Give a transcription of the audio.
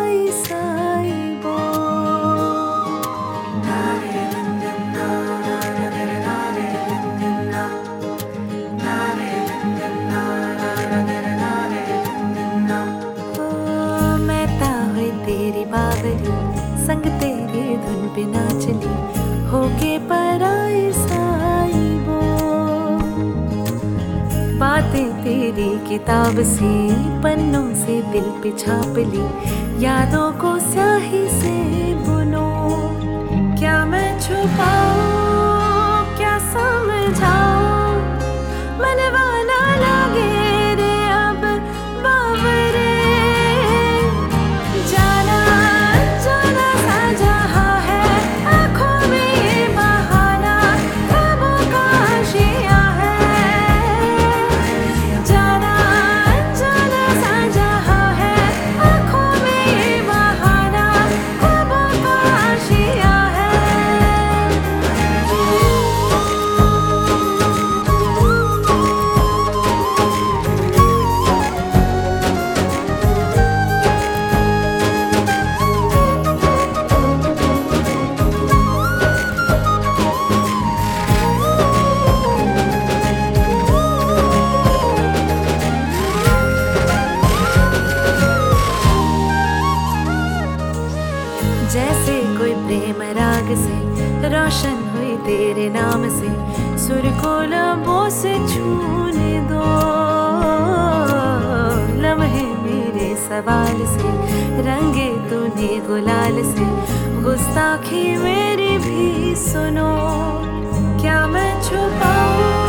पराई साइबो। मैं ता हुई तेरी बावरी, संग तेरी धुन पे नाचली, होके पराई साइबो। बातें तेरी किताब से, पन्नों से दिल पे छाप ली, यादों को स्याही से बुनो। क्या मैं छुपाऊं, क्या समझाऊं, मनवा ना लगे रे अब बावरे। जाना जाना सा जहां है, आंखों में ये बहाना, ख्वाबों का आशिया है। जाना जाना सा जहां है, आंखों में ये बहाना, ख्वाबों का आशिया है। जैसे कोई प्रेम राग से रोशन हुई तेरे नाम से, सुर को लबों से छूने दो। लम्हे मेरे सवाल से रंगे तूने गुलाल से, गुस्ताखी मेरी भी सुनो। क्या मैं छुपाऊं,